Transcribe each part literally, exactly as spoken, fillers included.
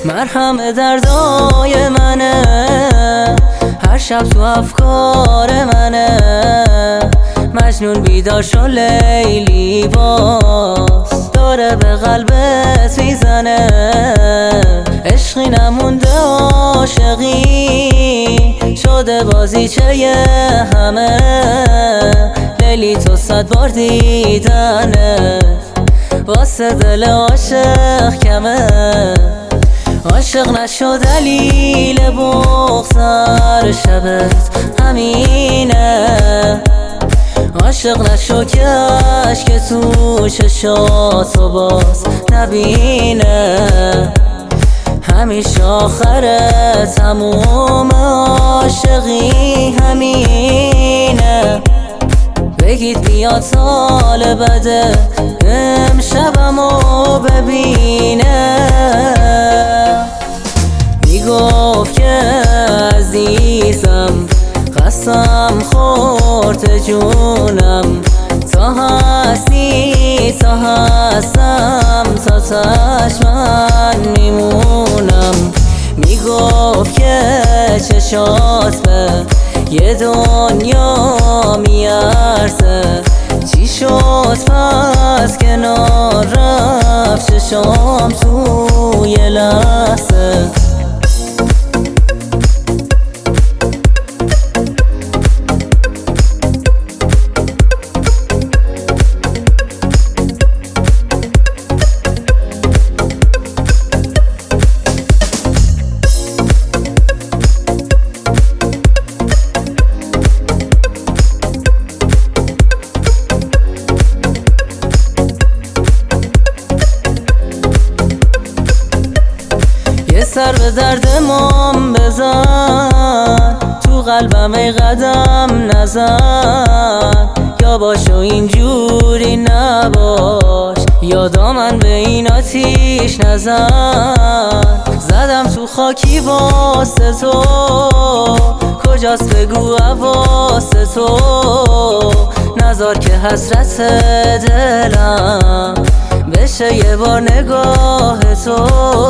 مرهم دردای منه، هر شب تو افکار منه. مجنون بیدار شو لیلی باز، داره به قلبت میزنه. عشقی نمونده عاشقی، شده بازیچه همه. لیلی تو صد بار دیدنه، واسه دل عاشق کمه. عاشق نشو دلیل بغض هر شبت همینه. عاشق نشو که اشک تو چشاتو باز نبینه. همیشه آخره تموم عاشقی همینه. بگید بیا سال بده امشبمو ببینه. میگفت که عزیزم قسم خورد جونم، تا هستی تا هستم تا چشمن میمونم. میگفت که چشات به یه دنیا میارزه. چی شد پس کنار رفت چشام تو یه لحظه. سر به درد مام بزن، تو قلبم ای قدم نزن. یا باش و اینجوری نباش، یا دامن به این آتیش نزن. زدم تو خاکی واسه تو، کجاست بگو واسه تو. نذار که حسرت دلم بشه یه بار نگاه تو.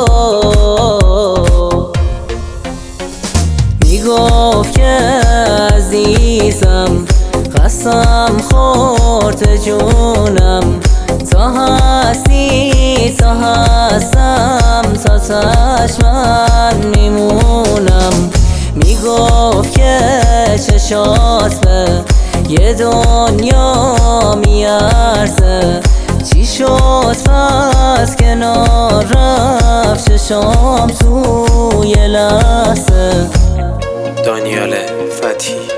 میگفت که عزیزم قسم خورد جونم، تا هستی تا هستم تا چشمن میمونم. میگفت که چشات به یه دنیا میارزه. چی شد پس کنار رفت چشام تو یه لحظه. دانیال فتی